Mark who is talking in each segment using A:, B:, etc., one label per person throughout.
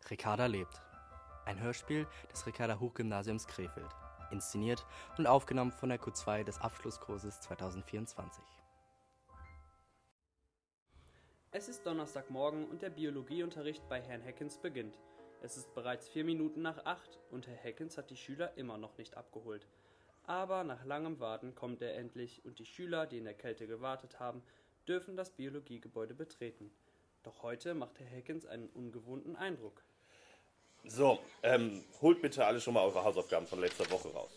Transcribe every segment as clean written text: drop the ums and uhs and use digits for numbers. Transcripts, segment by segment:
A: Ricarda lebt. Ein Hörspiel des Ricarda-Huch-Gymnasiums Krefeld. Inszeniert und aufgenommen von der Q2 des Abschlusskurses 2024.
B: Es ist Donnerstagmorgen und der Biologieunterricht bei Herrn Heckens beginnt. Es ist bereits 4 Minuten nach 8 und Herr Heckens hat die Schüler immer noch nicht abgeholt. Aber nach langem Warten kommt er endlich und die Schüler, die in der Kälte gewartet haben, dürfen das Biologiegebäude betreten. Doch heute macht Herr Heckens einen ungewohnten Eindruck.
C: So, holt bitte alle schon mal eure Hausaufgaben von letzter Woche raus.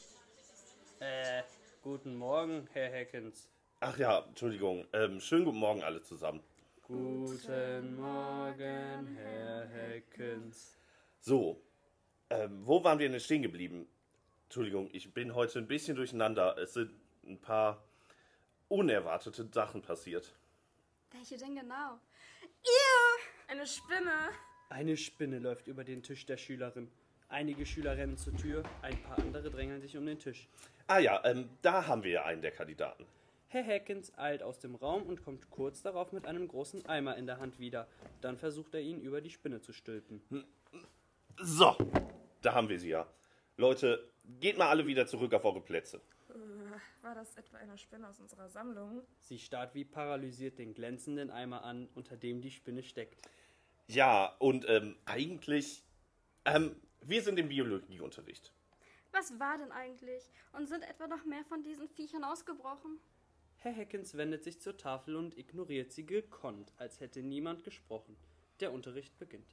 B: Guten Morgen, Herr Heckens.
C: Ach ja, Entschuldigung. Schönen guten Morgen alle zusammen.
B: Guten Morgen, Herr Heckens.
C: So, wo waren wir denn stehen geblieben? Entschuldigung, ich bin heute ein bisschen durcheinander. Es sind ein paar unerwartete Sachen passiert.
D: Welche denn genau? Ew, eine Spinne.
B: Eine Spinne läuft über den Tisch der Schülerin. Einige Schüler rennen zur Tür, ein paar andere drängeln sich um den Tisch.
C: Ah ja, da haben wir ja einen der Kandidaten.
B: Herr Heckens eilt aus dem Raum und kommt kurz darauf mit einem großen Eimer in der Hand wieder. Dann versucht er ihn über die Spinne zu stülpen.
C: So, da haben wir sie ja. Leute, geht mal alle wieder zurück auf eure Plätze.
D: War das etwa eine Spinne aus unserer Sammlung?
B: Sie starrt wie paralysiert den glänzenden Eimer an, unter dem die Spinne steckt.
C: Ja, und eigentlich, wir sind im Biologieunterricht.
D: Was war denn eigentlich? Und sind etwa noch mehr von diesen Viechern ausgebrochen?
B: Herr Heckens wendet sich zur Tafel und ignoriert sie gekonnt, als hätte niemand gesprochen. Der Unterricht beginnt.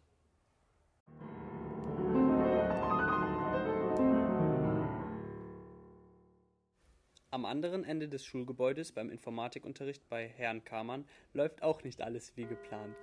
B: Am anderen Ende des Schulgebäudes beim Informatikunterricht bei Herrn Kamann läuft auch nicht alles wie geplant.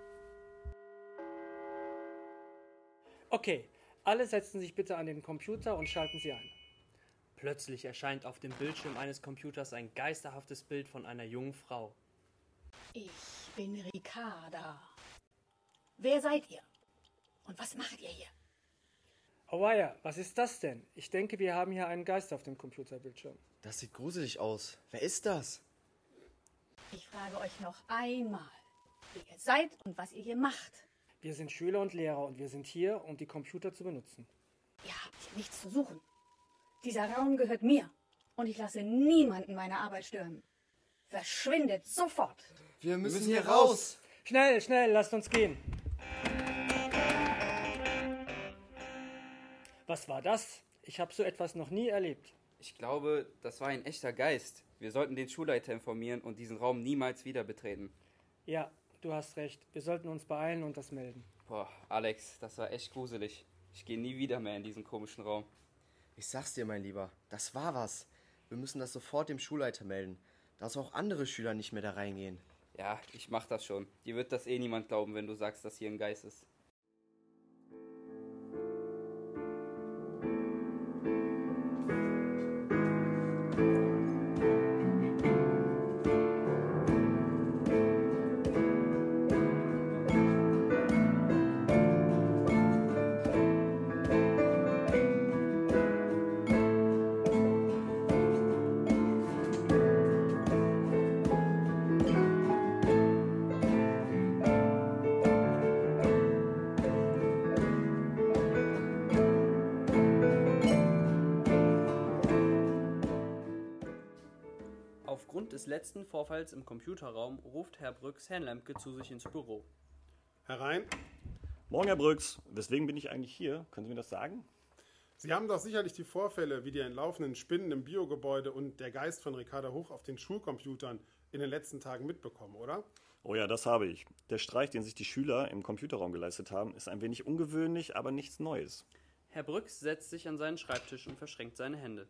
E: Okay, alle setzen sich bitte an den Computer und schalten sie ein.
B: Plötzlich erscheint auf dem Bildschirm eines Computers ein geisterhaftes Bild von einer jungen Frau.
F: Ich bin Ricarda. Wer seid ihr? Und was macht ihr hier?
E: Auweia, was ist das denn? Ich denke, wir haben hier einen Geist auf dem Computerbildschirm.
A: Das sieht gruselig aus. Wer ist das?
F: Ich frage euch noch einmal, wer ihr seid und was ihr hier macht.
E: Wir sind Schüler und Lehrer und wir sind hier, um die Computer zu benutzen.
F: Ihr habt hier nichts zu suchen. Dieser Raum gehört mir und ich lasse niemanden meine Arbeit stören. Verschwindet sofort!
A: Wir müssen hier raus!
E: Schnell, schnell, lasst uns gehen! Was war das? Ich habe so etwas noch nie erlebt.
G: Ich glaube, das war ein echter Geist. Wir sollten den Schulleiter informieren und diesen Raum niemals wieder betreten.
E: Ja, du hast recht. Wir sollten uns beeilen und das melden.
G: Boah, Alex, das war echt gruselig. Ich gehe nie wieder mehr in diesen komischen Raum.
A: Ich sag's dir, mein Lieber, das war was. Wir müssen das sofort dem Schulleiter melden, dass auch andere Schüler nicht mehr da reingehen.
G: Ja, ich mach das schon. Dir wird das eh niemand glauben, wenn du sagst, dass hier ein Geist ist.
B: Aufgrund des letzten Vorfalls im Computerraum ruft Herr Brüx Herrn Lemke zu sich ins Büro.
H: Herein.
I: Morgen, Herr Brüx. Weswegen bin ich eigentlich hier? Können Sie mir das sagen?
H: Sie haben doch sicherlich die Vorfälle wie die entlaufenen Spinnen im Biogebäude und der Geist von Ricarda Huch auf den Schulcomputern in den letzten Tagen mitbekommen, oder?
I: Oh ja, das habe ich. Der Streich, den sich die Schüler im Computerraum geleistet haben, ist ein wenig ungewöhnlich, aber nichts Neues.
B: Herr Brüx setzt sich an seinen Schreibtisch und verschränkt seine Hände.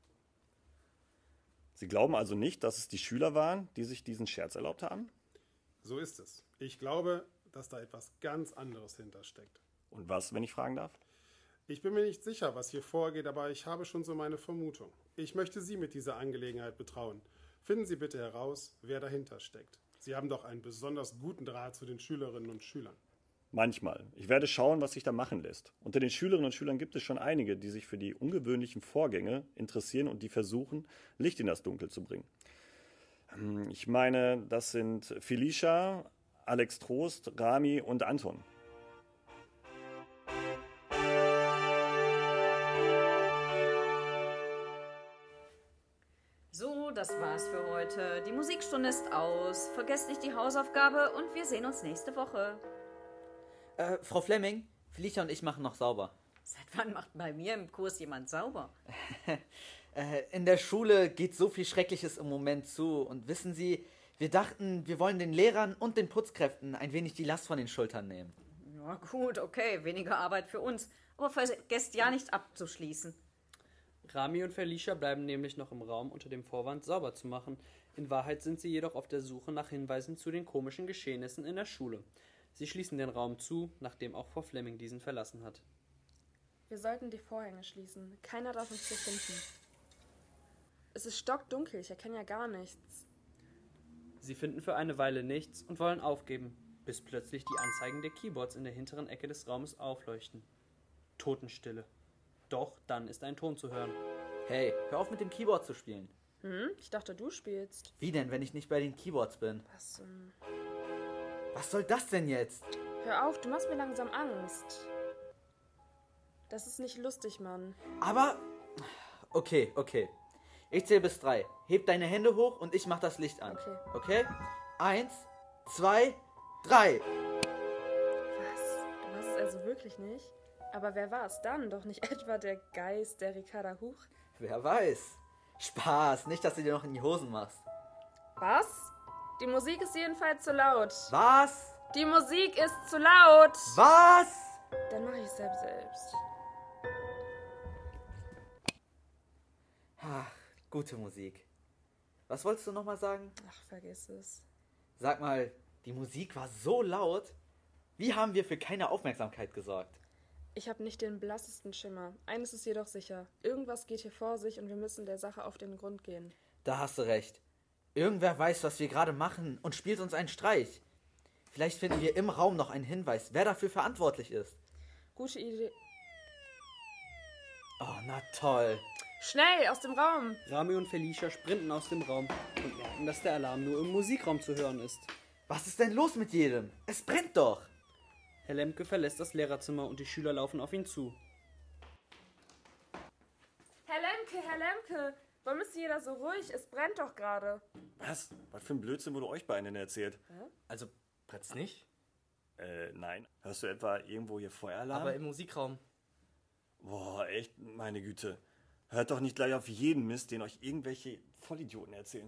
I: Sie glauben also nicht, dass es die Schüler waren, die sich diesen Scherz erlaubt haben?
H: So ist es. Ich glaube, dass da etwas ganz anderes hintersteckt.
I: Und was, wenn ich fragen darf?
H: Ich bin mir nicht sicher, was hier vorgeht, aber ich habe schon so meine Vermutung. Ich möchte Sie mit dieser Angelegenheit betrauen. Finden Sie bitte heraus, wer dahinter steckt. Sie haben doch einen besonders guten Draht zu den Schülerinnen und Schülern.
I: Manchmal. Ich werde schauen, was sich da machen lässt. Unter den Schülerinnen und Schülern gibt es schon einige, die sich für die ungewöhnlichen Vorgänge interessieren und die versuchen, Licht in das Dunkel zu bringen. Ich meine, das sind Felicia, Alex Trost, Rami und Anton.
J: das war's für heute. Die Musikstunde ist aus. Vergesst nicht die Hausaufgabe und wir sehen uns nächste Woche.
K: Frau Flemming, Felicia und ich machen noch sauber.
J: Seit wann macht bei mir im Kurs jemand sauber?
K: In der Schule geht so viel Schreckliches im Moment zu. Und wissen Sie, wir dachten, wir wollen den Lehrern und den Putzkräften ein wenig die Last von den Schultern nehmen.
J: Ja gut, okay, weniger Arbeit für uns. Aber vergesst ja nicht abzuschließen.
B: Rami und Felicia bleiben nämlich noch im Raum unter dem Vorwand, sauber zu machen. In Wahrheit sind sie jedoch auf der Suche nach Hinweisen zu den komischen Geschehnissen in der Schule. Sie schließen den Raum zu, nachdem auch Frau Flemming diesen verlassen hat.
L: Wir sollten die Vorhänge schließen. Keiner darf uns hier finden. Es ist stockdunkel, ich erkenne ja gar nichts.
B: Sie finden für eine Weile nichts und wollen aufgeben, bis plötzlich die Anzeigen der Keyboards in der hinteren Ecke des Raumes aufleuchten. Totenstille. Doch dann ist ein Ton zu hören.
K: Hey, hör auf mit dem Keyboard zu spielen.
L: Ich dachte, du spielst.
K: Wie denn, wenn ich nicht bei den Keyboards bin?
L: Was
K: soll das denn jetzt?
L: Hör auf, du machst mir langsam Angst. Das ist nicht lustig, Mann.
K: Aber... Okay. Ich zähle bis 3. Heb deine Hände hoch und ich mach das Licht an. Okay? 1, 2, 3.
L: Was? Du warst es also wirklich nicht? Aber wer war es dann? Doch nicht etwa der Geist der Ricarda Huch?
K: Wer weiß. Spaß, nicht, dass du dir noch in die Hosen machst.
L: Was? Die Musik ist jedenfalls zu laut.
K: Was?
L: Die Musik ist zu laut.
K: Was?
L: Dann mache ich es selbst.
K: Ach, gute Musik. Was wolltest du nochmal sagen?
L: Ach, vergiss es.
K: Sag mal, die Musik war so laut. Wie haben wir für keine Aufmerksamkeit gesorgt?
L: Ich habe nicht den blassesten Schimmer. Eines ist jedoch sicher. Irgendwas geht hier vor sich und wir müssen der Sache auf den Grund gehen.
K: Da hast du recht. Irgendwer weiß, was wir gerade machen und spielt uns einen Streich. Vielleicht finden wir im Raum noch einen Hinweis, wer dafür verantwortlich ist.
L: Gute Idee.
K: Oh, na toll.
L: Schnell, aus dem Raum!
B: Rami und Felicia sprinten aus dem Raum und merken, dass der Alarm nur im Musikraum zu hören ist.
K: Was ist denn los mit jedem? Es brennt doch!
B: Herr Lemke verlässt das Lehrerzimmer und die Schüler laufen auf ihn zu.
L: Herr Lemke! Warum ist jeder so ruhig? Es brennt doch gerade.
I: Was? Was für ein Blödsinn wurde euch beiden denn erzählt?
A: Also, brennt's nicht?
I: Nein. Hörst du etwa irgendwo hier Feueralarm?
A: Aber im Musikraum.
I: Boah, echt, meine Güte. Hört doch nicht gleich auf jeden Mist, den euch irgendwelche Vollidioten erzählen.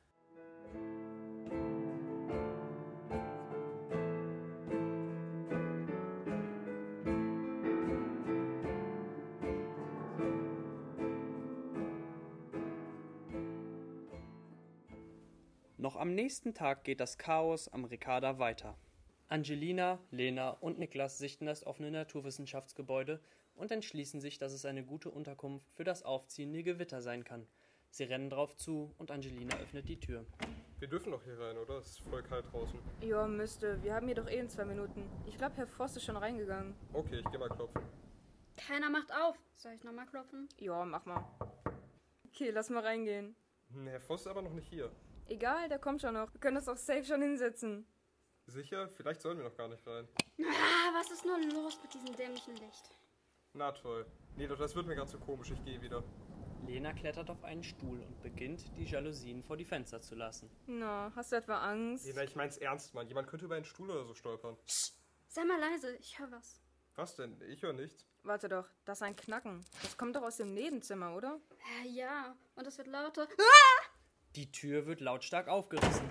B: Noch am nächsten Tag geht das Chaos am Ricarda weiter. Angelina, Lena und Niklas sichten das offene Naturwissenschaftsgebäude und entschließen sich, dass es eine gute Unterkunft für das aufziehende Gewitter sein kann. Sie rennen drauf zu und Angelina öffnet die Tür.
M: Wir dürfen doch hier rein, oder? Es ist voll kalt draußen.
L: Ja, müsste. Wir haben hier doch in 2 Minuten. Ich glaube, Herr Voss ist schon reingegangen.
M: Okay, ich geh mal klopfen.
D: Keiner macht auf. Soll ich nochmal klopfen?
L: Ja, mach mal. Okay, lass mal reingehen.
M: Herr Voss ist aber noch nicht hier.
L: Egal, der kommt schon noch. Wir können uns doch safe schon hinsetzen.
M: Sicher? Vielleicht sollen wir noch gar nicht rein.
D: Was ist nur los mit diesem dämlichen Licht?
M: Na toll. Nee, doch, das wird mir gerade zu komisch. Ich gehe wieder.
B: Lena klettert auf einen Stuhl und beginnt, die Jalousien vor die Fenster zu lassen.
L: Na, hast du etwa Angst?
M: Lena, ich mein's ernst, Mann. Jemand könnte über einen Stuhl oder so stolpern.
D: Sei mal leise, ich höre was.
M: Was denn? Ich höre nichts.
L: Warte doch, das ist ein Knacken. Das kommt doch aus dem Nebenzimmer, oder?
D: Ja, und es wird lauter.
B: Die Tür wird lautstark aufgerissen.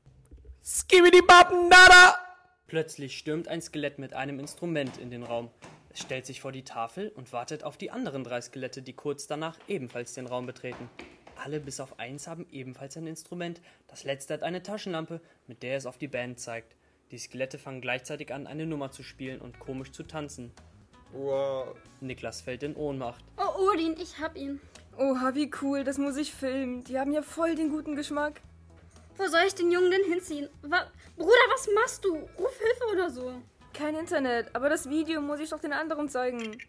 A: Skibidi-Bappen-Nada!
B: Plötzlich stürmt ein Skelett mit einem Instrument in den Raum. Es stellt sich vor die Tafel und wartet auf die anderen 3 Skelette, die kurz danach ebenfalls den Raum betreten. Alle bis auf eins haben ebenfalls ein Instrument. Das letzte hat eine Taschenlampe, mit der es auf die Band zeigt. Die Skelette fangen gleichzeitig an, eine Nummer zu spielen und komisch zu tanzen.
M: Wow.
B: Niklas fällt in Ohnmacht.
D: Oh, Odin, ich hab ihn.
L: Oha, wie cool, das muss ich filmen. Die haben ja voll den guten Geschmack.
D: Wo soll ich den Jungen denn hinziehen? Bruder, was machst du? Ruf Hilfe oder so.
L: Kein Internet, aber das Video muss ich doch den anderen zeigen.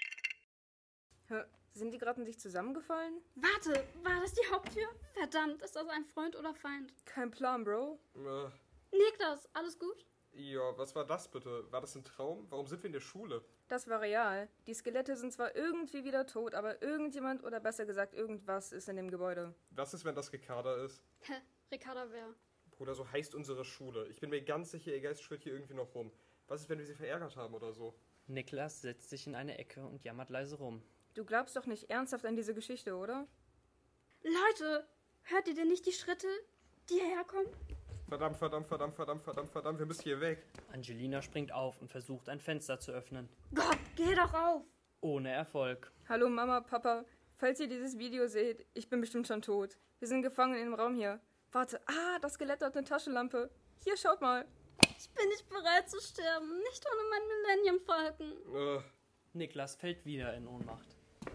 L: Sind die gerade in sich zusammengefallen?
D: Warte, war das die Haupttür? Verdammt, ist das ein Freund oder Feind?
L: Kein Plan, Bro.
D: Niklas, alles gut?
M: Ja, was war das bitte? War das ein Traum? Warum sind wir in der Schule?
L: Das war real. Die Skelette sind zwar irgendwie wieder tot, aber irgendjemand oder besser gesagt irgendwas ist in dem Gebäude.
M: Was ist, wenn das Ricarda ist?
D: Hä? Ricarda wer?
M: Bruder, so heißt unsere Schule. Ich bin mir ganz sicher, ihr Geist schwirrt hier irgendwie noch rum. Was ist, wenn wir sie verärgert haben oder so?
B: Niklas setzt sich in eine Ecke und jammert leise rum.
L: Du glaubst doch nicht ernsthaft an diese Geschichte, oder?
D: Leute, hört ihr denn nicht die Schritte, die hierher kommen?
M: Verdammt, wir müssen hier weg.
B: Angelina springt auf und versucht, ein Fenster zu öffnen.
D: Gott, geh doch auf!
B: Ohne Erfolg.
L: Hallo Mama, Papa, falls ihr dieses Video seht, ich bin bestimmt schon tot. Wir sind gefangen in dem Raum hier. Warte, das Skelett hat eine Taschenlampe. Hier, schaut mal.
D: Ich bin nicht bereit zu sterben, nicht ohne meinen Millennium Falken.
B: Niklas fällt wieder in Ohnmacht.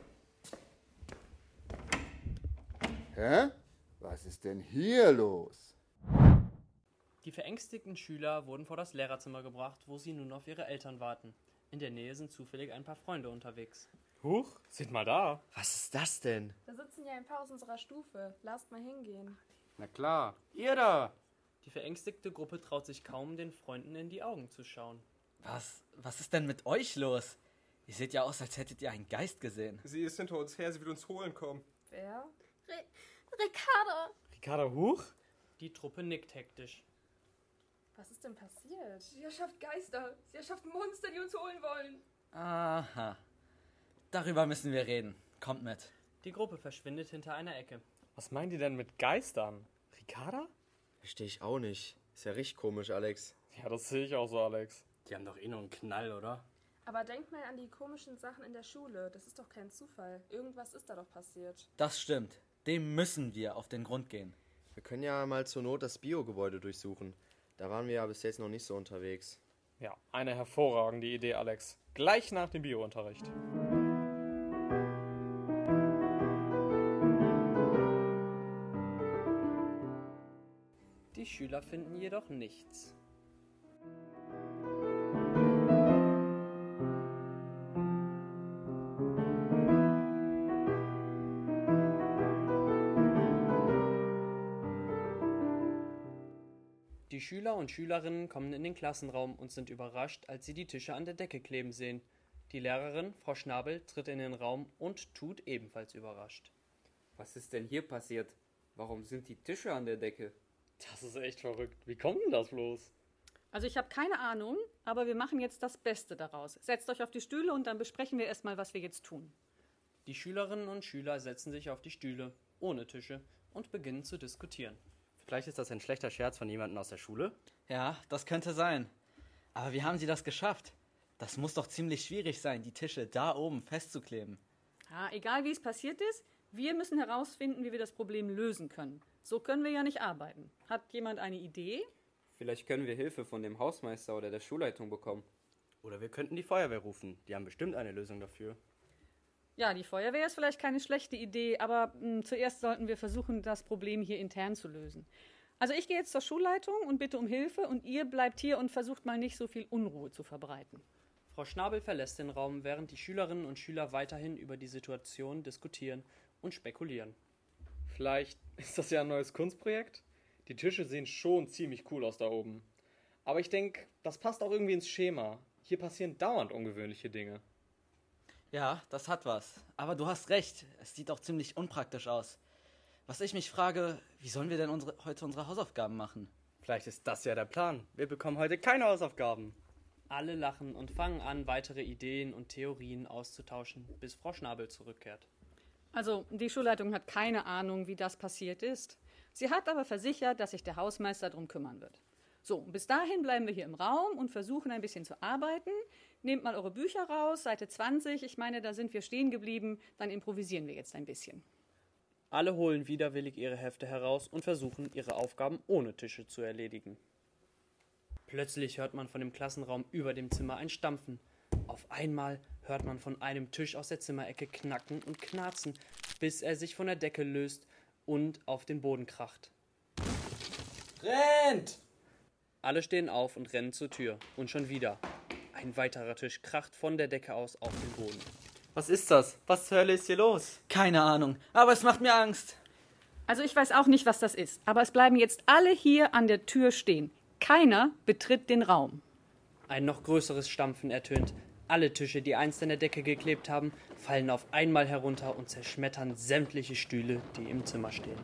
N: Hä? Was ist denn hier los?
B: Die verängstigten Schüler wurden vor das Lehrerzimmer gebracht, wo sie nun auf ihre Eltern warten. In der Nähe sind zufällig ein paar Freunde unterwegs.
O: Huch, seht mal da.
A: Was ist das denn?
L: Da sitzen ja ein paar aus unserer Stufe. Lasst mal hingehen.
G: Na klar, ihr da!
B: Die verängstigte Gruppe traut sich kaum, den Freunden in die Augen zu schauen.
K: Was ist denn mit euch los? Ihr seht ja aus, als hättet ihr einen Geist gesehen.
M: Sie ist hinter uns her, sie will uns holen kommen.
L: Wer?
D: Ricarda!
O: Ricarda Huch?
B: Die Truppe nickt hektisch.
L: Was ist denn passiert? Sie erschafft Geister. Sie erschafft Monster, die uns holen wollen.
K: Aha. Darüber müssen wir reden. Kommt mit.
B: Die Gruppe verschwindet hinter einer Ecke.
O: Was meint ihr denn mit Geistern? Ricarda?
A: Verstehe ich auch nicht. Ist ja richtig komisch, Alex.
O: Ja, das sehe ich auch so, Alex.
A: Die haben doch eh nur einen Knall, oder?
L: Aber denkt mal an die komischen Sachen in der Schule. Das ist doch kein Zufall. Irgendwas ist da doch passiert.
K: Das stimmt. Dem müssen wir auf den Grund gehen.
A: Wir können ja mal zur Not das Biogebäude durchsuchen. Da waren wir ja bis jetzt noch nicht so unterwegs.
O: Ja, eine hervorragende Idee, Alex. Gleich nach dem Biounterricht.
B: Die Schüler finden jedoch nichts. Die Schüler und Schülerinnen kommen in den Klassenraum und sind überrascht, als sie die Tische an der Decke kleben sehen. Die Lehrerin, Frau Schnabel, tritt in den Raum und tut ebenfalls überrascht.
G: Was ist denn hier passiert? Warum sind die Tische an der Decke?
O: Das ist echt verrückt. Wie kommt denn das bloß?
P: Also ich habe keine Ahnung, aber wir machen jetzt das Beste daraus. Setzt euch auf die Stühle und dann besprechen wir erstmal, was wir jetzt tun.
B: Die Schülerinnen und Schüler setzen sich auf die Stühle, ohne Tische, und beginnen zu diskutieren.
A: Vielleicht ist das ein schlechter Scherz von jemandem aus der Schule?
K: Ja, das könnte sein. Aber wie haben sie das geschafft? Das muss doch ziemlich schwierig sein, die Tische da oben festzukleben.
P: Ja, egal wie es passiert ist, wir müssen herausfinden, wie wir das Problem lösen können. So können wir ja nicht arbeiten. Hat jemand eine Idee?
G: Vielleicht können wir Hilfe von dem Hausmeister oder der Schulleitung bekommen.
A: Oder wir könnten die Feuerwehr rufen. Die haben bestimmt eine Lösung dafür.
P: Ja, die Feuerwehr ist vielleicht keine schlechte Idee, aber zuerst sollten wir versuchen, das Problem hier intern zu lösen. Also ich gehe jetzt zur Schulleitung und bitte um Hilfe und ihr bleibt hier und versucht mal nicht so viel Unruhe zu verbreiten.
B: Frau Schnabel verlässt den Raum, während die Schülerinnen und Schüler weiterhin über die Situation diskutieren und spekulieren.
O: Vielleicht ist das ja ein neues Kunstprojekt? Die Tische sehen schon ziemlich cool aus da oben. Aber ich denke, das passt auch irgendwie ins Schema. Hier passieren dauernd ungewöhnliche Dinge.
K: Ja, das hat was. Aber du hast recht, es sieht auch ziemlich unpraktisch aus. Was ich mich frage, wie sollen wir denn heute unsere Hausaufgaben machen?
A: Vielleicht ist das ja der Plan. Wir bekommen heute keine Hausaufgaben.
B: Alle lachen und fangen an, weitere Ideen und Theorien auszutauschen, bis Frau Schnabel zurückkehrt.
P: Also, die Schulleitung hat keine Ahnung, wie das passiert ist. Sie hat aber versichert, dass sich der Hausmeister darum kümmern wird. So, bis dahin bleiben wir hier im Raum und versuchen ein bisschen zu arbeiten. Nehmt mal eure Bücher raus, Seite 20. Ich meine, da sind wir stehen geblieben. Dann improvisieren wir jetzt ein bisschen.
B: Alle holen widerwillig ihre Hefte heraus und versuchen, ihre Aufgaben ohne Tische zu erledigen. Plötzlich hört man von dem Klassenraum über dem Zimmer ein Stampfen. Auf einmal hört man von einem Tisch aus der Zimmerecke knacken und knarzen, bis er sich von der Decke löst und auf den Boden kracht.
K: Rennt!
B: Alle stehen auf und rennen zur Tür. Und schon wieder. Ein weiterer Tisch kracht von der Decke aus auf den Boden.
A: Was ist das? Was zur Hölle ist hier los?
K: Keine Ahnung, aber es macht mir Angst.
P: Also ich weiß auch nicht, was das ist, aber es bleiben jetzt alle hier an der Tür stehen. Keiner betritt den Raum.
B: Ein noch größeres Stampfen ertönt. Alle Tische, die einst an der Decke geklebt haben, fallen auf einmal herunter und zerschmettern sämtliche Stühle, die im Zimmer stehen.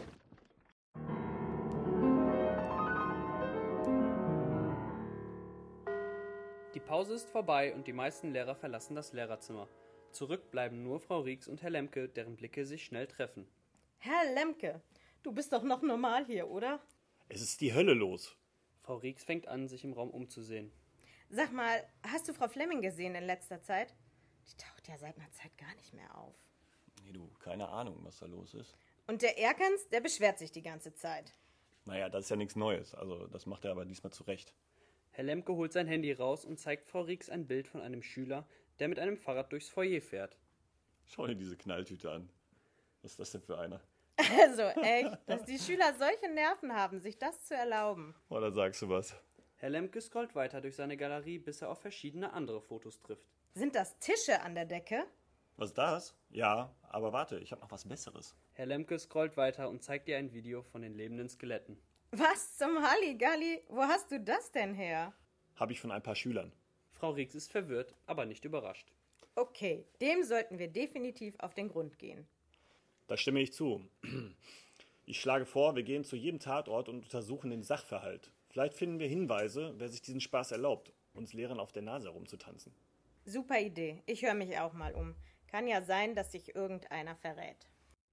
B: Die Pause ist vorbei und die meisten Lehrer verlassen das Lehrerzimmer. Zurück bleiben nur Frau Rieks und Herr Lemke, deren Blicke sich schnell treffen.
Q: Herr Lemke, du bist doch noch normal hier, oder?
I: Es ist die Hölle los.
B: Frau Rieks fängt an, sich im Raum umzusehen.
Q: Sag mal, hast du Frau Flemming gesehen in letzter Zeit? Die taucht ja seit einer Zeit gar nicht mehr auf.
I: Nee, du, keine Ahnung, was da los ist.
Q: Und der Erkens, der beschwert sich die ganze Zeit.
I: Naja, das ist ja nichts Neues. Also, das macht er aber diesmal zurecht.
B: Herr Lemke holt sein Handy raus und zeigt Frau Rieks ein Bild von einem Schüler, der mit einem Fahrrad durchs Foyer fährt.
I: Schau dir diese Knalltüte an. Was ist das denn für einer?
Q: Also echt, dass die Schüler solche Nerven haben, sich das zu erlauben.
I: Oder sagst du was?
B: Herr Lemke scrollt weiter durch seine Galerie, bis er auf verschiedene andere Fotos trifft.
Q: Sind das Tische an der Decke?
I: Was ist das? Ja, aber warte, ich habe noch was Besseres.
B: Herr Lemke scrollt weiter und zeigt ihr ein Video von den lebenden Skeletten.
Q: Was zum Halligalli? Wo hast du das denn her?
I: Habe ich von ein paar Schülern.
B: Frau Rieks ist verwirrt, aber nicht überrascht.
Q: Okay, dem sollten wir definitiv auf den Grund gehen.
I: Da stimme ich zu. Ich schlage vor, wir gehen zu jedem Tatort und untersuchen den Sachverhalt. Vielleicht finden wir Hinweise, wer sich diesen Spaß erlaubt, uns Lehrern auf der Nase herumzutanzen.
Q: Super Idee. Ich höre mich auch mal um. Kann ja sein, dass sich irgendeiner verrät.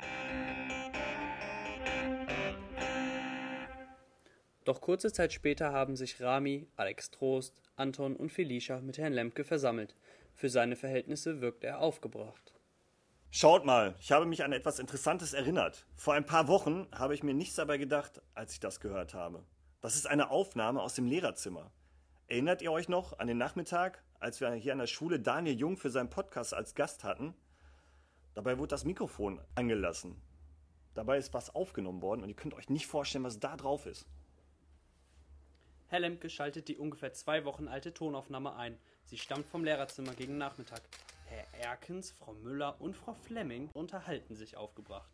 B: Doch kurze Zeit später haben sich Rami, Alex Trost, Anton und Felicia mit Herrn Lemke versammelt. Für seine Verhältnisse wirkt er aufgebracht.
I: Schaut mal, ich habe mich an etwas Interessantes erinnert. Vor ein paar Wochen habe ich mir nichts dabei gedacht, als ich das gehört habe. Das ist eine Aufnahme aus dem Lehrerzimmer. Erinnert ihr euch noch an den Nachmittag, als wir hier an der Schule Daniel Jung für seinen Podcast als Gast hatten? Dabei wurde das Mikrofon angelassen. Dabei ist was aufgenommen worden und ihr könnt euch nicht vorstellen, was da drauf ist.
B: Herr Lemke schaltet die ungefähr 2 Wochen alte Tonaufnahme ein. Sie stammt vom Lehrerzimmer gegen Nachmittag. Herr Erkens, Frau Müller und Frau Flemming unterhalten sich aufgebracht.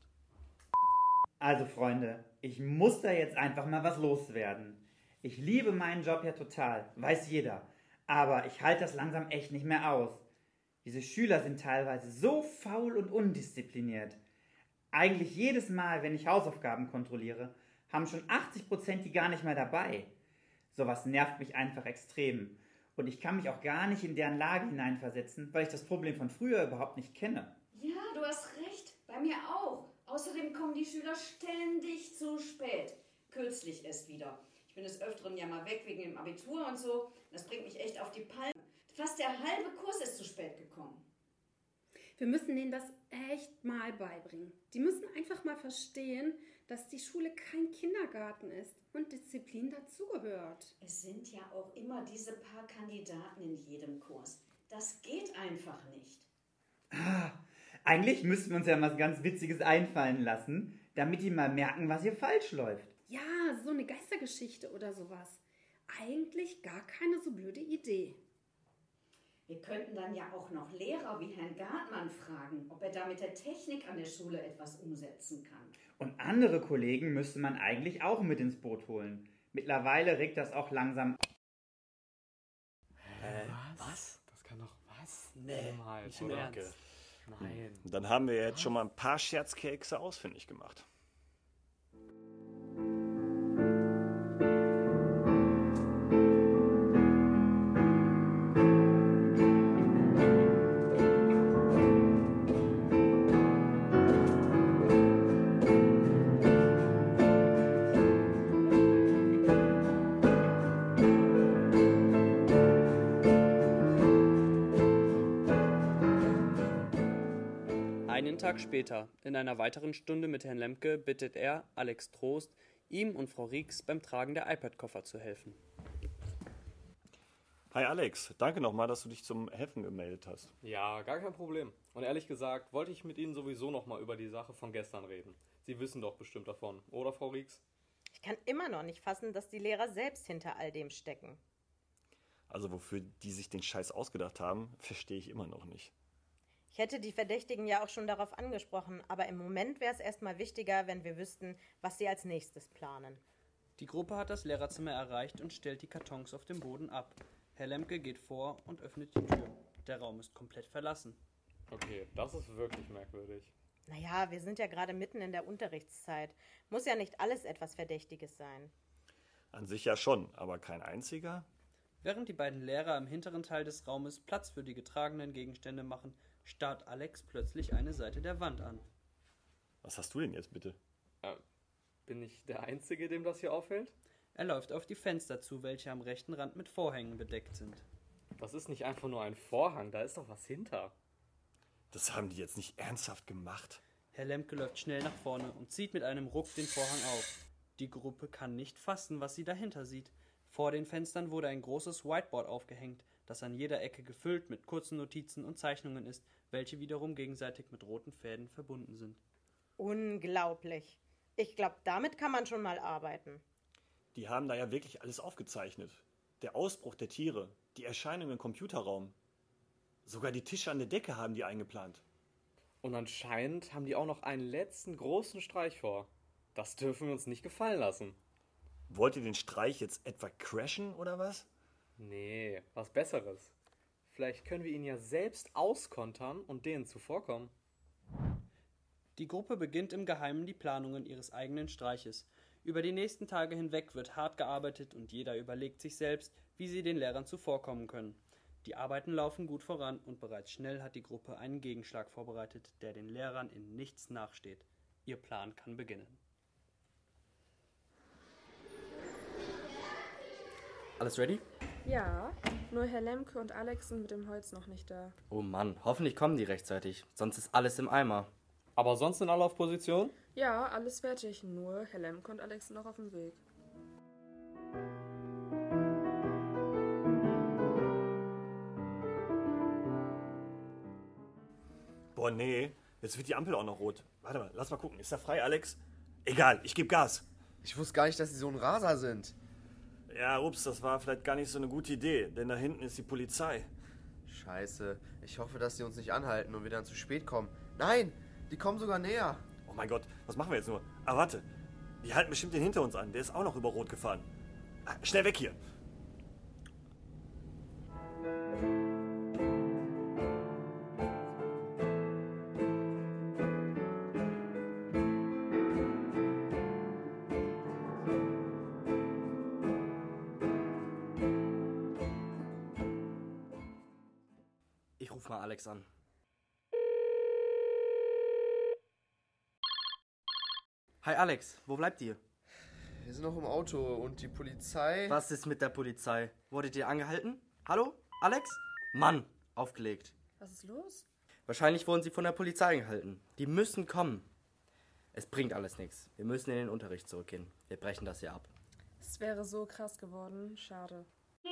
R: Also Freunde, ich muss da jetzt einfach mal was loswerden. Ich liebe meinen Job ja total, weiß jeder. Aber ich halte das langsam echt nicht mehr aus. Diese Schüler sind teilweise so faul und undiszipliniert. Eigentlich jedes Mal, wenn ich Hausaufgaben kontrolliere, haben schon 80% die gar nicht mehr dabei. Sowas nervt mich einfach extrem. Und ich kann mich auch gar nicht in deren Lage hineinversetzen, weil ich das Problem von früher überhaupt nicht kenne.
J: Ja, du hast recht. Bei mir auch. Außerdem kommen die Schüler ständig zu spät. Kürzlich erst wieder. Ich bin des Öfteren ja mal weg wegen dem Abitur und so. Das bringt mich echt auf die Palme. Fast der halbe Kurs ist zu spät gekommen.
D: Wir müssen denen das echt mal beibringen. Die müssen einfach mal verstehen, dass die Schule kein Kindergarten ist und Disziplin dazugehört.
J: Es sind ja auch immer diese paar Kandidaten in jedem Kurs. Das geht einfach nicht.
R: Eigentlich müssten wir uns ja was ganz Witziges einfallen lassen, damit die mal merken, was hier falsch läuft.
D: Ja, so eine Geistergeschichte oder sowas. Eigentlich gar keine so blöde Idee.
J: Wir könnten dann ja auch noch Lehrer wie Herrn Gartmann fragen, ob er da mit der Technik an der Schule etwas umsetzen kann.
R: Und andere Kollegen müsste man eigentlich auch mit ins Boot holen. Mittlerweile regt das auch langsam.
O: Was? Das kann doch was?
B: Nee,
O: Niemals,
B: nicht im
O: oder?
B: Ernst.
O: Nein.
I: Dann haben wir jetzt schon mal ein paar Scherzkekse ausfindig gemacht.
B: Einen Tag später, in einer weiteren Stunde mit Herrn Lemke, bittet er, Alex Trost, ihm und Frau Rieks beim Tragen der iPad-Koffer zu helfen.
I: Hi Alex, danke nochmal, dass du dich zum Helfen gemeldet hast.
O: Ja, gar kein Problem. Und ehrlich gesagt, wollte ich mit Ihnen sowieso nochmal über die Sache von gestern reden. Sie wissen doch bestimmt davon, oder Frau Rieks?
Q: Ich kann immer noch nicht fassen, dass die Lehrer selbst hinter all dem stecken.
I: Also wofür die sich den Scheiß ausgedacht haben, verstehe ich immer noch nicht.
Q: Ich hätte die Verdächtigen ja auch schon darauf angesprochen, aber im Moment wäre es erstmal wichtiger, wenn wir wüssten, was sie als nächstes planen.
B: Die Gruppe hat das Lehrerzimmer erreicht und stellt die Kartons auf dem Boden ab. Herr Lemke geht vor und öffnet die Tür. Der Raum ist komplett verlassen.
O: Okay, das ist wirklich merkwürdig.
Q: Naja, wir sind ja gerade mitten in der Unterrichtszeit. Muss ja nicht alles etwas Verdächtiges sein.
I: An sich ja schon, aber kein einziger?
B: Während die beiden Lehrer im hinteren Teil des Raumes Platz für die getragenen Gegenstände machen, starrt Alex plötzlich eine Seite der Wand an.
I: Was hast du denn jetzt bitte?
O: Bin ich der Einzige, dem das hier auffällt?
B: Er läuft auf die Fenster zu, welche am rechten Rand mit Vorhängen bedeckt sind.
O: Das ist nicht einfach nur ein Vorhang, da ist doch was hinter.
I: Das haben die jetzt nicht ernsthaft gemacht.
B: Herr Lemke läuft schnell nach vorne und zieht mit einem Ruck den Vorhang auf. Die Gruppe kann nicht fassen, was sie dahinter sieht. Vor den Fenstern wurde ein großes Whiteboard aufgehängt, das an jeder Ecke gefüllt mit kurzen Notizen und Zeichnungen ist, welche wiederum gegenseitig mit roten Fäden verbunden sind.
Q: Unglaublich. Ich glaube, damit kann man schon mal arbeiten.
I: Die haben da ja wirklich alles aufgezeichnet. Der Ausbruch der Tiere, die Erscheinung im Computerraum. Sogar die Tische an der Decke haben die eingeplant.
O: Und anscheinend haben die auch noch einen letzten großen Streich vor. Das dürfen wir uns nicht gefallen lassen.
I: Wollt ihr den Streich jetzt etwa crashen oder was?
O: Nee, was Besseres. Vielleicht können wir ihn ja selbst auskontern und denen zuvorkommen.
B: Die Gruppe beginnt im Geheimen die Planungen ihres eigenen Streiches. Über die nächsten Tage hinweg wird hart gearbeitet und jeder überlegt sich selbst, wie sie den Lehrern zuvorkommen können. Die Arbeiten laufen gut voran und bereits schnell hat die Gruppe einen Gegenschlag vorbereitet, der den Lehrern in nichts nachsteht. Ihr Plan kann beginnen.
A: Alles ready?
L: Ja, nur Herr Lemke und Alex sind mit dem Holz noch nicht da.
A: Oh Mann, hoffentlich kommen die rechtzeitig, sonst ist alles im Eimer.
O: Aber sonst sind alle auf Position?
L: Ja, alles fertig, nur Herr Lemke und Alex sind noch auf dem Weg.
I: Boah, nee, jetzt wird die Ampel auch noch rot. Warte mal, lass mal gucken. Ist da frei, Alex? Egal, ich gebe Gas.
S: Ich wusste gar nicht, dass sie so ein Raser sind.
I: Ja, ups, das war vielleicht gar nicht so eine gute Idee, denn da hinten ist die Polizei.
S: Scheiße, ich hoffe, dass sie uns nicht anhalten und wir dann zu spät kommen. Nein, die kommen sogar näher.
I: Oh mein Gott, was machen wir jetzt nur? Ah, warte, die halten bestimmt den hinter uns an. Der ist auch noch über Rot gefahren. Ah, schnell weg hier.
A: Ich ruf mal Alex an. Hi Alex, wo bleibt ihr?
S: Wir sind noch im Auto und die Polizei...
A: Was ist mit der Polizei? Wurdet ihr angehalten? Hallo? Alex? Mann, aufgelegt.
L: Was ist los?
A: Wahrscheinlich wurden sie von der Polizei angehalten. Die müssen kommen. Es bringt alles nichts. Wir müssen in den Unterricht zurückgehen. Wir brechen das hier ab.
L: Es wäre so krass geworden. Schade.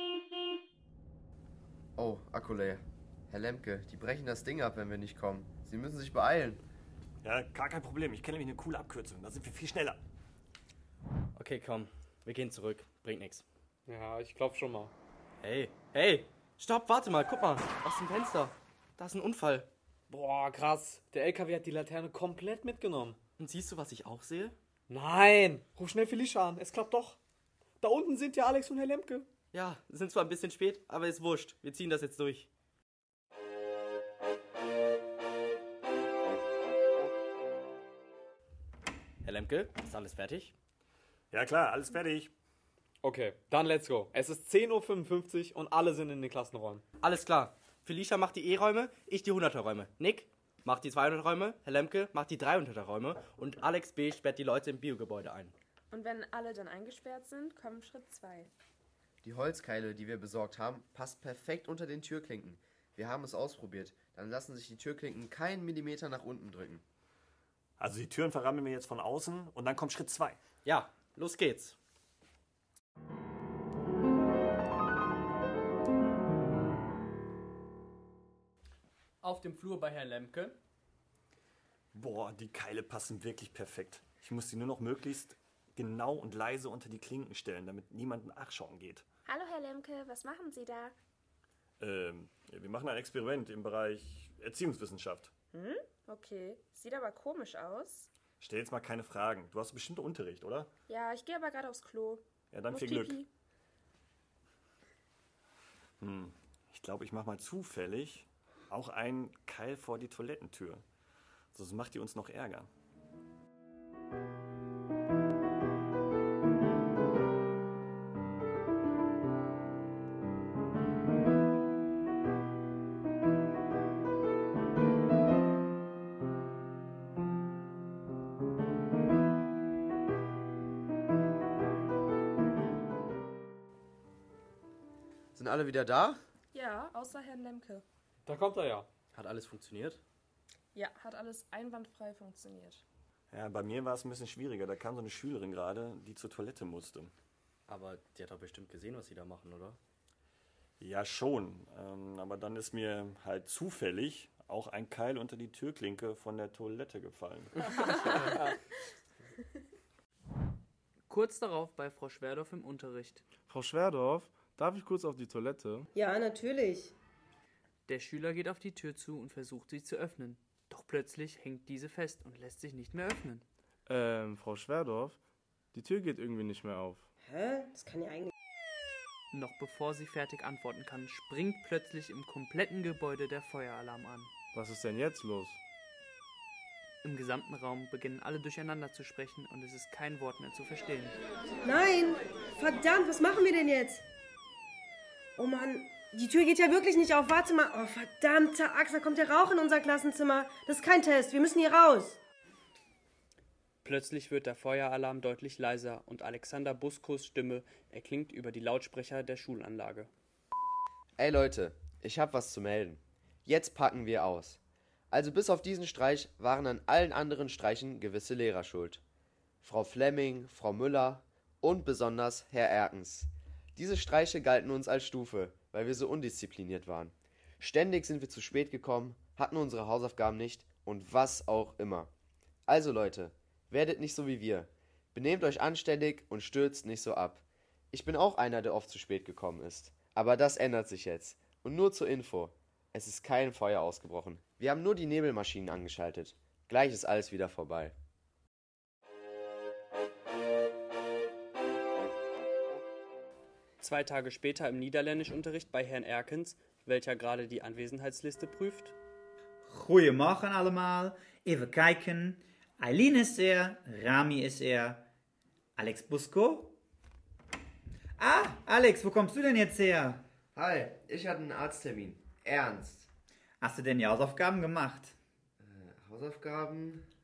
S: Oh, Akku leer. Herr Lemke, die brechen das Ding ab, wenn wir nicht kommen. Sie müssen sich beeilen.
I: Ja, gar kein Problem. Ich kenne nämlich eine coole Abkürzung. Da sind wir viel schneller.
A: Okay, komm. Wir gehen zurück. Bringt nichts.
O: Ja, ich glaub schon mal.
A: Hey! Stopp, warte mal. Guck mal. Aus dem Fenster. Da ist ein Unfall.
O: Boah, krass. Der LKW hat die Laterne komplett mitgenommen.
A: Und siehst du, was ich auch sehe?
O: Nein! Ruf schnell Felicia an. Es klappt doch. Da unten sind ja Alex und Herr Lemke.
A: Ja, sind zwar ein bisschen spät, aber ist wurscht. Wir ziehen das jetzt durch. Herr Lemke, ist alles fertig?
I: Ja klar, alles fertig.
O: Okay, dann let's go. Es ist 10:55 Uhr und alle sind in den Klassenräumen.
A: Alles klar. Felicia macht die E-Räume, ich die 100er-Räume. Nick macht die 200er-Räume, Herr Lemke macht die 300er-Räume und Alex B. sperrt die Leute im Biogebäude ein.
L: Und wenn alle dann eingesperrt sind, kommt Schritt 2.
S: Die Holzkeile, die wir besorgt haben, passt perfekt unter den Türklinken. Wir haben es ausprobiert. Dann lassen sich die Türklinken keinen Millimeter nach unten drücken.
I: Also die Türen verrammeln wir jetzt von außen und dann kommt Schritt 2.
A: Ja, los geht's.
B: Auf dem Flur bei Herrn Lemke.
I: Boah, die Keile passen wirklich perfekt. Ich muss die nur noch möglichst genau und leise unter die Klinken stellen, damit niemand nachschauen geht.
L: Hallo Herr Lemke, was machen Sie da?
I: Wir machen ein Experiment im Bereich Erziehungswissenschaft.
L: Okay. Sieht aber komisch aus.
I: Stell jetzt mal keine Fragen. Du hast bestimmt Unterricht, oder?
L: Ja, ich gehe aber gerade aufs Klo.
I: Ja, dann
L: Muss
I: viel Glück.
L: Pipi.
I: Ich glaube, ich mache mal zufällig auch einen Keil vor die Toilettentür. Sonst macht die uns noch Ärger.
S: Sind alle wieder da?
L: Ja, außer Herrn Lemke.
O: Da kommt er ja.
A: Hat alles funktioniert?
L: Ja, hat alles einwandfrei funktioniert.
I: Ja, bei mir war es ein bisschen schwieriger. Da kam so eine Schülerin gerade, die zur Toilette musste.
A: Aber die hat doch bestimmt gesehen, was sie da machen, oder?
I: Ja, schon. Aber dann ist mir halt zufällig auch ein Keil unter die Türklinke von der Toilette gefallen.
B: Kurz darauf bei Frau Schwerdorf im Unterricht.
T: Frau Schwerdorf, darf ich kurz auf die Toilette?
U: Ja, natürlich.
B: Der Schüler geht auf die Tür zu und versucht, sie zu öffnen. Doch plötzlich hängt diese fest und lässt sich nicht mehr öffnen.
T: Frau Schwerdorf, die Tür geht irgendwie nicht mehr auf.
U: Hä? Das kann ja eigentlich...
B: Noch bevor sie fertig antworten kann, springt plötzlich im kompletten Gebäude der Feueralarm an.
T: Was ist denn jetzt los?
B: Im gesamten Raum beginnen alle durcheinander zu sprechen und es ist kein Wort mehr zu verstehen.
U: Nein! Verdammt, was machen wir denn jetzt? Oh Mann, die Tür geht ja wirklich nicht auf. Warte mal. Oh, verdammte Axt, da kommt der Rauch in unser Klassenzimmer. Das ist kein Test, wir müssen hier raus.
B: Plötzlich wird der Feueralarm deutlich leiser und Alexander Buskos Stimme erklingt über die Lautsprecher der Schulanlage.
S: Ey Leute, ich hab was zu melden. Jetzt packen wir aus. Also bis auf diesen Streich waren an allen anderen Streichen gewisse Lehrer schuld. Frau Flemming, Frau Müller und besonders Herr Erkens. Diese Streiche galten uns als Stufe, weil wir so undiszipliniert waren. Ständig sind wir zu spät gekommen, hatten unsere Hausaufgaben nicht und was auch immer. Also Leute, werdet nicht so wie wir. Benehmt euch anständig und stürzt nicht so ab. Ich bin auch einer, der oft zu spät gekommen ist. Aber das ändert sich jetzt. Und nur zur Info. Es ist kein Feuer ausgebrochen. Wir haben nur die Nebelmaschinen angeschaltet. Gleich ist alles wieder vorbei.
B: Zwei Tage später im Niederländischunterricht bei Herrn Erkens, welcher gerade die Anwesenheitsliste prüft.
R: Goedemorgen allemaal. Even kijken. Eileen ist er, Rami ist er, Alex Busko. Ah, Alex, wo kommst du denn jetzt her?
S: Hi, ich hatte einen Arzttermin. Ernst.
R: Hast du denn die Hausaufgaben gemacht?
S: Hausaufgaben?